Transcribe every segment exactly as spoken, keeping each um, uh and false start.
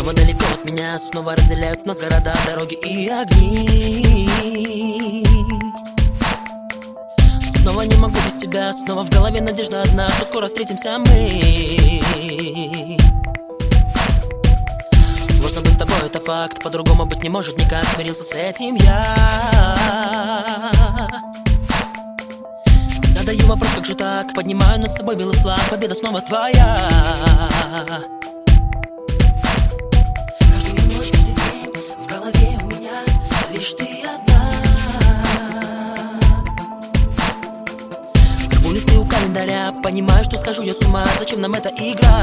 Снова далеко от меня, снова разделяют нас города, дороги и огни. Снова не могу без тебя, снова в голове надежда одна, что скоро встретимся мы. Сложно быть с тобой, это факт, по-другому быть не может никак, смирился с этим я. Задаю вопрос, как же так, поднимаю над собой белый флаг, победа снова твоя. Каждую ночь, каждый день в голове у меня лишь ты одна. Рву листы у календаря, понимаю, что скажу я с ума, зачем нам эта игра?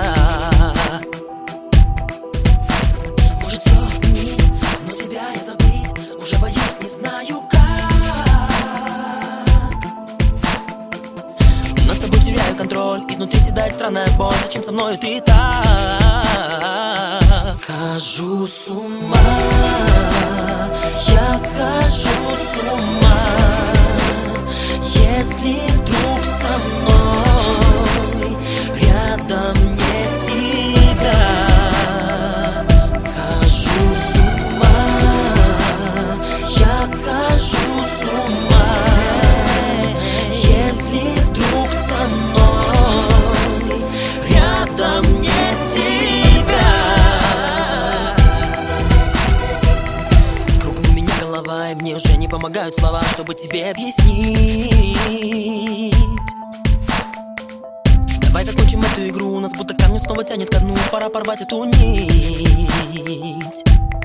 Может все отменить, но тебя я забыть уже боюсь, не знаю как. Над собой теряю контроль, изнутри седает странная боль, зачем со мною ты так? Схожу с ума, я схожу с ума, если вдруг со мной рядом нет тебя. Схожу с ума, я схожу с ума, если вдруг со мной рядом нет тебя. Кругом у меня голова, и мне уже не помогают слова, чтобы тебе объяснить. Давай закончим эту игру, нас будто камнем снова тянет ко дну, пора порвать эту нить.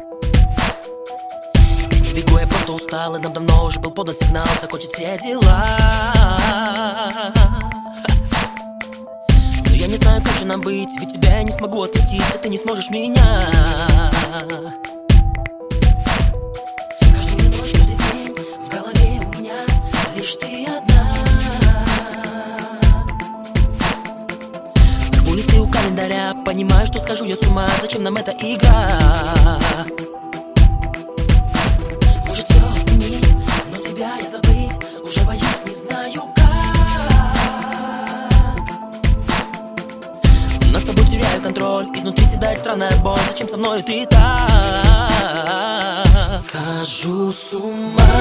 Я не бегу, я просто устал, и нам давно уже был подан сигнал закончить все дела. Но я не знаю, как же нам быть, ведь тебя я не смогу отпустить, а ты не сможешь меня. Каждую ночь, каждый день в голове у меня лишь ты одна. Рву листы у календаря, понимаю, что скажу я с ума, зачем нам эта игра? Может все отменить, но тебя я забыть уже боюсь, не знаю как. Над собой теряю контроль, изнутри седает странная боль, зачем со мною ты так? Схожу с ума,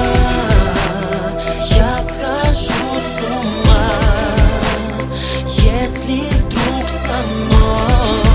я схожу с ума, если вдруг со мной